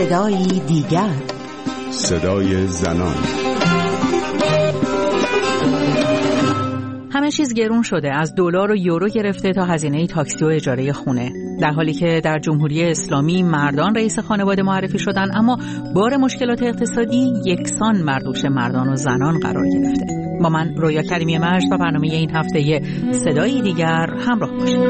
صدایی دیگر، صدای زنان. همه چیز گرون شده، از دلار و یورو گرفته تا هزینه تاکسی و اجاره خونه، در حالی که در جمهوری اسلامی مردان رئیس خانواده معرفی شدن، اما بار مشکلات اقتصادی یکسان مردوش مردان و زنان قرار گرفته. با من رویا کریمی مجد و برنامه این هفته صدایی دیگر همراه باشید.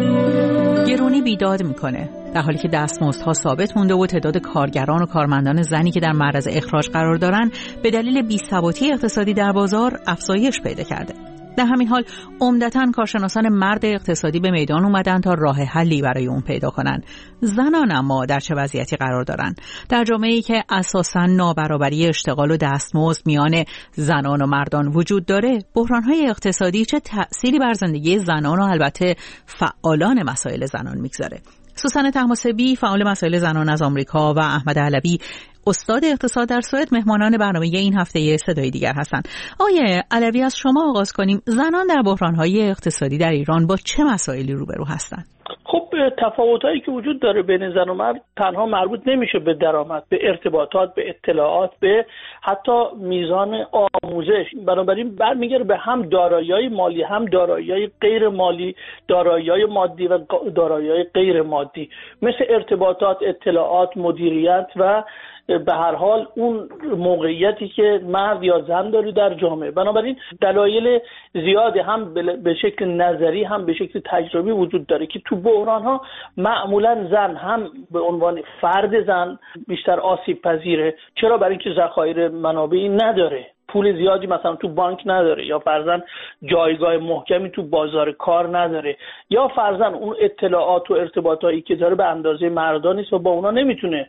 گرونی بیداد میکنه، در حالی که دستمزدها ثابت مونده و تعداد کارگران و کارمندان زنی که در معرض اخراج قرار دارن به دلیل بی‌ثباتی اقتصادی در بازار افزایش پیدا کرده. در همین حال عمدتاً کارشناسان مرد اقتصادی به میدان اومدن تا راه حلی برای اون پیدا کنن. زنان اما در چه وضعیتی قرار دارن؟ در جامعه‌ای که اساساً نابرابری اشتغال و دستمزد میان زنان و مردان وجود داره، بحران‌های اقتصادی چه تأثیری بر زندگی زنان و البته فعالان مسائل زنان میگذاره؟ سوسن طهماسبی، فعال مسائل زنان از آمریکا، و احمد علوی، استاد اقتصاد در سوئد، مهمانان برنامه این هفته صدای دیگر هستند. آقای علوی، از شما آغاز کنیم. زنان در بحران‌های اقتصادی در ایران با چه مسائلی روبرو هستند؟ خب تفاوتایی که وجود داره بین زن و مرد تنها مربوط نمیشه به درآمد، به ارتباطات، به اطلاعات، به حتی میزان آموزش. بنابراین برمیگره به هم دارایی‌های مالی، هم دارایی‌های غیر مالی، دارایی‌های مادی و دارایی‌های غیر مادی، مثل ارتباطات، اطلاعات، مدیریت و به هر حال اون موقعیتی که مرد یا زن داره در جامعه. بنابراین دلایل زیادی هم به شکل نظری هم به شکل تجربی وجود داره که تو بحران‌ها معمولا زن هم به عنوان فرد زن بیشتر آسیب پذیره. چرا؟ برای اینکه ذخایر منابعی نداره، پول زیادی مثلا تو بانک نداره، یا فرضاً جایگاه محکمی تو بازار کار نداره، یا فرضاً اون اطلاعات و ارتباطاتی که داره به اندازه مردان نیست و با اونا نمیتونه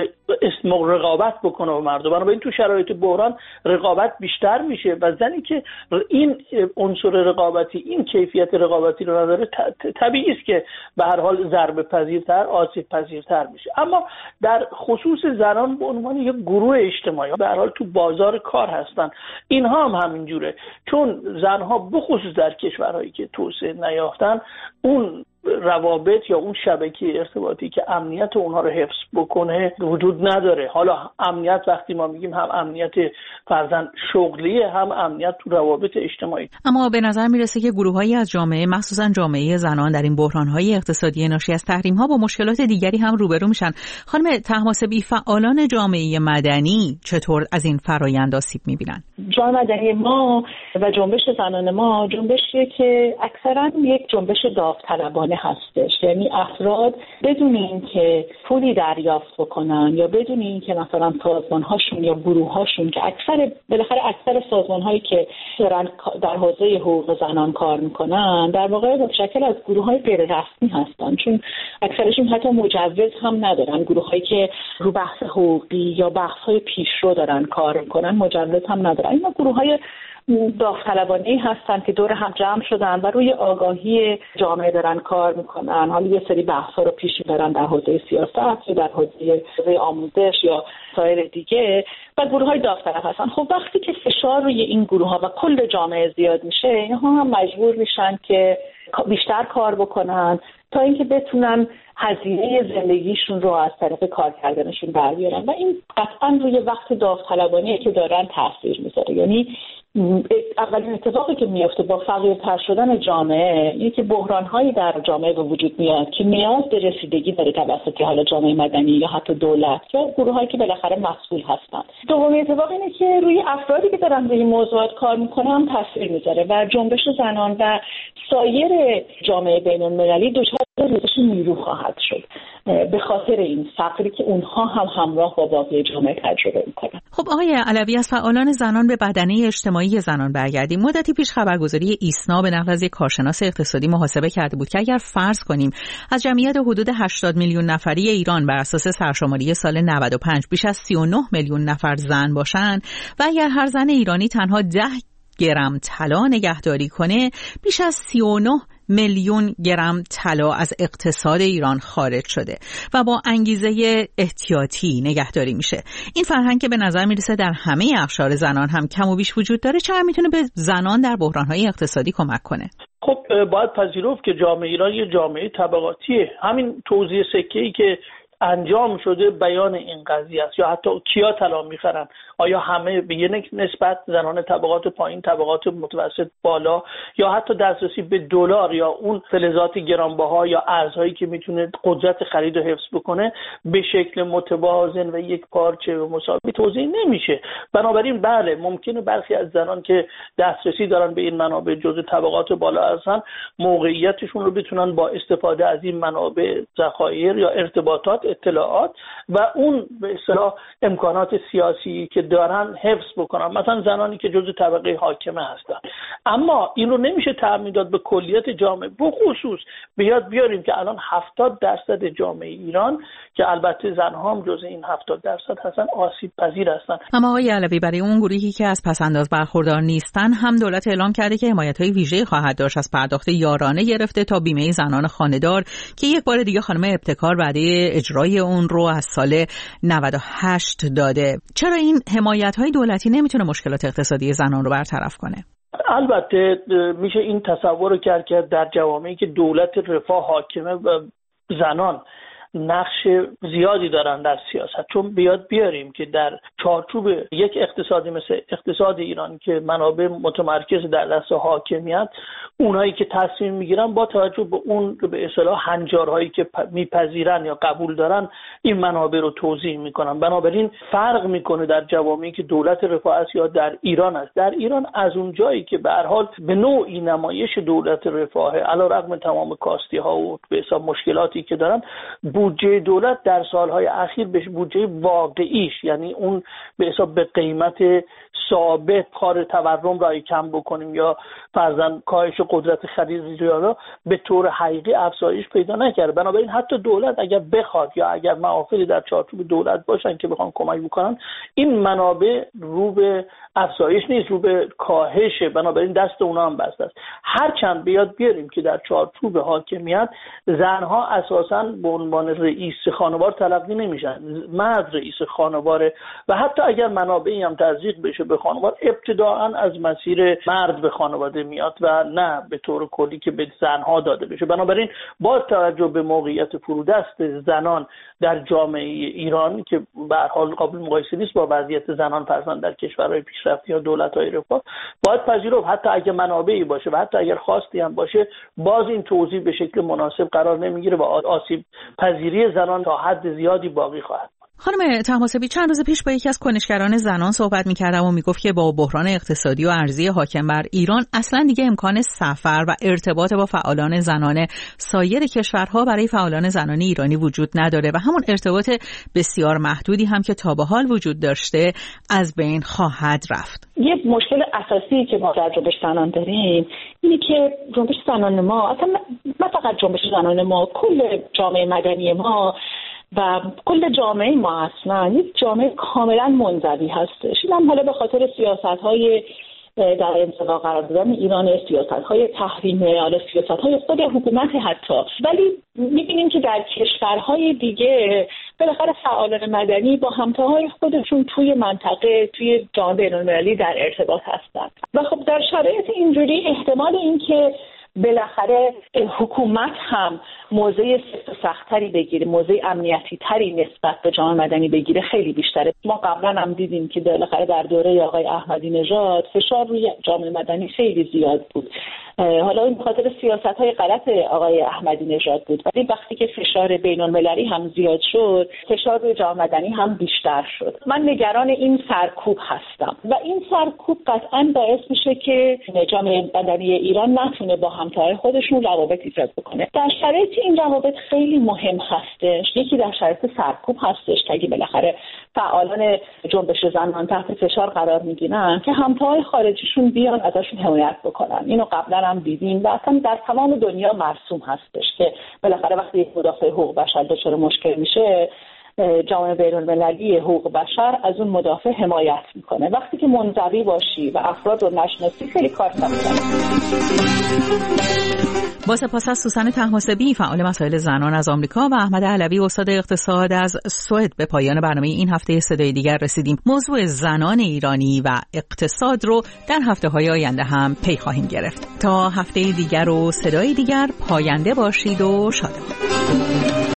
رقابت بکنه با مردم. بنابراین تو شرایط بحران رقابت بیشتر میشه و زنی که این عنصر رقابتی، این کیفیت رقابتی رو نداره، طبیعی است که به هر حال ضربه پذیرتر، آسیب پذیرتر میشه. اما در خصوص زنان به عنوان یک گروه اجتماعی به هر حال تو بازار کار هستن، اینها هم همینجوره، چون زنها بخصوص در کشورهایی که توسعه نیافتن اون روابط یا اون شبکه ارتباطی که امنیت اونها رو حفظ بکنه وجود نداره. حالا امنیت وقتی ما میگیم هم امنیت فرضاً شغلی، هم امنیت تو روابط اجتماعی. اما به نظر میرسه که گروهایی از جامعه، مخصوصاً جامعه زنان، در این بحران‌های اقتصادی ناشی از تحریم‌ها با مشکلات دیگری هم روبرو میشن. خانم طهماسبی، فعالان جامعه مدنی چطور از این فرآیند آسیب میبینن؟ جامعه مدنی ما و جنبش زنان ما جنبشی که اکثراً یک جنبش داوطلبانه هستش، یعنی افراد بدون اینکه پولی دریافت بکنن یا بدون اینکه مثلا سازمان‌هاشون یا گروه‌هاشون که اکثر سازمان‌هایی که دارن در حوزه حقوق زنان کار میکنن در واقع متشکل از گروه‌های غیر رسمی هستن، چون اکثرشون حتی مجوز هم ندارن. گروه‌هایی که رو بحث حقوقی یا بحث‌های پیشرو دارن کار میکنن مجوز هم ندارن. اینا گروه‌های داوطلبانه‌ای هستن که دور هم جمع شدن و روی آگاهی جامعه دارن کار میکنن. حالا یه سری بحث‌ها رو پیش میبرن در حوزه سیاست یا در حوزه آموزش یا سایر دیگه، و گروه‌های داوطلب هستن. خب وقتی که فشار روی این گروه‌ها و کل جامعه زیاد میشه، اینها هم مجبور میشن که بیشتر کار بکنن تا اینکه بتونن هزینه زندگیشون رو از طرف کار کردنشون بر بیارن و این قطعاً روی وقت داوطلبانه که دارن تاثیر میذاره. یعنی اولین اتفاقی که میفته با فقیرتر شدن جامعه اینه که بحران‌هایی در جامعه به وجود میاد که نیاز به رسیدگی داره توسط حالا جامعه مدنی یا حتی دولت یا گروه‌هایی که بالاخره مسئول هستن. دومین اتفاق اینه که روی افرادی که دارن روی موضوعات کار میکنن هم تاثیر میذاره و جنبش زنان و سایر جامعه بین‌المللی دچار ریزش نیرو خواهد شد به خاطر این فقری که اونها هم همراه با باقی جامعه تجربه میکنن. خب آقای علوی، از فعالان زنان به بدنه اجتماعی زنان برگردیم. مدتی پیش خبرگزاری ایسنا به نقل از یک کارشناس اقتصادی محاسبه کرده بود که اگر فرض کنیم از جمعیت حدود 80 میلیون نفری ایران بر اساس سرشماری سال 95 بیش از 39 میلیون نفر زن باشن و اگر هر زن ایرانی تنها 10 گرم طلا نگهداری کنه، بیش از 39 میلیون گرم طلا از اقتصاد ایران خارج شده و با انگیزه احتیاطی نگهداری میشه. این فرهنگ که به نظر میرسه در همه اقشار زنان هم کم و بیش وجود داره، چقدر میتونه به زنان در بحران‌های اقتصادی کمک کنه؟ خب باید پذیرفت که جامعه ایران یه جامعه طبقاتیه. همین توزیع سکه‌ای که انجام شده بیان این قضیه است، یا حتی کیا طلا میخرن، آیا همه به یک نسبت، زنان طبقات پایین، طبقات متوسط، بالا، یا حتی دسترسی به دلار یا اون فلزات گرانبها یا ارزهایی که میتونه قدرت خرید و حفظ بکنه به شکل متوازن و یک پارچه و مساوی توزیع نمیشه. بنابراین بله ممکنه برخی از زنان که دسترسی دارن به این منابع جزء طبقات بالا هستن موقعیتشون رو بتونن با استفاده از این منابع ذخایر یا ارتباطات، اطلاعات و اون به اصطلاح امکانات سیاسی که دارن حفظ بکنن، مثلا زنانی که جزء طبقه حاکمه هستن. اما این رو نمیشه تعمیم داد به کلیت جامعه. بخصوص بیاریم که الان 70% جامعه ایران که البته زنها هم جزء این 70% هستن آسیب پذیر هستن. اما آقای علوی برای اون گروهی که از پس‌انداز برخوردار نیستن هم دولت اعلام کرده که حمایت‌های ویژه‌ای خواهد داشت، از پرداخت یارانه گرفته تا بیمه زنان خانه‌دار که یک بار دیگه خانم ابتکار وعده اجرای اون رو از سال 98 داده. چرا این حمایت‌های دولتی نمیتونه مشکلات اقتصادی زنان رو برطرف کنه؟ البته میشه این تصور رو کرد که در جوامعی که دولت رفاه حاکمه و زنان نقش زیادی دارن در سیاست، چون بیاریم که در چارچوب یک اقتصادی مثل اقتصاد ایران که منابع متمرکز در دست حاکمیت، اونایی که تصمیم میگیرن با توجه به اون به اصطلاح هنجارهایی که میپذیرن یا قبول دارن این منابع رو توزیع میکنن. بنابراین فرق میکنه در جوامعی که دولت رفاه است یا در ایران است. در ایران از اون جایی که به هر حال به نوعی نمایش دولت رفاه علیرغم تمام کاستی ها و به حساب مشکلاتی که دارن، بودجه دولت در سالهای اخیر به بودجه واقعیش، یعنی اون به حساب به قیمت ثابت کار تورم را کم بکنیم یا فرضاً کاهش قدرت خرید ریالا به طور حقیقی افزایش پیدا نکرده. بنابراین حتی دولت اگر بخواد یا اگر معافلی در چارچوب دولت باشن که بخوان کمک بکنن، این منابع رو به افزایش نیست، رو به کاهشه. بنابراین دست اونا هم بسته است. هرچند بیاریم که در چارچوب حاکمیت زنها اساساً به عنوان رئیس خانوار تلقی نمیشن، مرد رئیس خانواره و حتی اگر منابعی هم تزریق بشه به خانوار ابتداعاً از مسیر مرد به خانواده میاد و نه به طور کلی که به زنها داده بشه. بنابراین با توجه به موقعیت فرودست زنان در جامعه ایران که به هر حال قابل مقایسه نیست با وضعیت زنان فرزند در کشورهای پیشرفته یا دولت‌های رفاه، باید پذیرفت حتی اگر منابعی باشه و حتی اگر خواستی هم باشه، باز این توزیع به شکل مناسب قرار نمیگیره و آسیب پذیری زنان تا حد زیادی باقی خواهد. خانم طهماسبی، چند روز پیش با یکی از کنشگران زنان صحبت می‌کردم و میگفت که با بحران اقتصادی و ارزی حاکم بر ایران اصلا دیگه امکان سفر و ارتباط با فعالان زنان سایر کشورها برای فعالان زنان ایرانی وجود نداره و همون ارتباط بسیار محدودی هم که تا به حال وجود داشته از بین خواهد رفت. یه مشکل اساسی که ما در جنبش زنان داریم اینه که جنبش زنان ما، اصلا نه فقط جنبش زنان ما، کل جامعه مدنی ما و کل جامعه ما اصلا یک جامعه کاملا منزوی هستش. این هم حالا به خاطر سیاست‌های در انزوا قرار دادن ایران، سیاست‌های تحریمه، حالا سیاست‌های خود حکومت حتی، ولی می‌بینیم که در کشورهای دیگه بالاخره فعالان مدنی با همتاهای خودشون توی منطقه، توی جامعه بین‌المللی در ارتباط هستن و خب در شرایط اینجوری احتمال اینکه بالاخره حکومت هم موضع سخت‌تری بگیره، موضع امنیتی تری نسبت به جامعه مدنی بگیره خیلی بیشتره. ما قبلا هم دیدیم که بالاخره در دوره آقای احمدی نژاد فشار روی جامعه مدنی خیلی زیاد بود. حالا این بخاطر سیاست‌های غلط آقای احمدی نژاد بود، ولی وقتی که فشار بین‌المللی هم زیاد شد، فشار روی جامعه مدنی هم بیشتر شد. من نگران این سرکوب هستم و این سرکوب قطعاً باعث میشه که جامعه مدنی ایران نتونه با همتای خودشون روابط ایجاد بکنه. در شرایط این روابط خیلی مهم هستش. یکی در شرایط سرکوب هستش که اگه بالاخره فعالان جنبش زنان تحت فشار قرار میگیرن که همتای خارجیشون بیان ازشون حمایت بکنن. اینو قبلا هم دیدیم و اصلا در تمام دنیا مرسوم هستش که بالاخره وقتی یک مدافع حقوق بشر دچار مشکل میشه، جامعه بین‌المللی حقوق بشر از اون مدافع حمایت میکنه. وقتی که منزوی باشی و افراد رو نشناسی خیلی کار سخت‌تره. با سپاس از سوسن طهماسبی فعال مسائل زنان از آمریکا و احمد علوی استاد اقتصاد از سوئد به پایان برنامه این هفته صدای دیگر رسیدیم. موضوع زنان ایرانی و اقتصاد رو در هفته‌های آینده هم پی خواهیم گرفت. تا هفته دیگر و صدای دیگر، پاینده باشید و شادمان.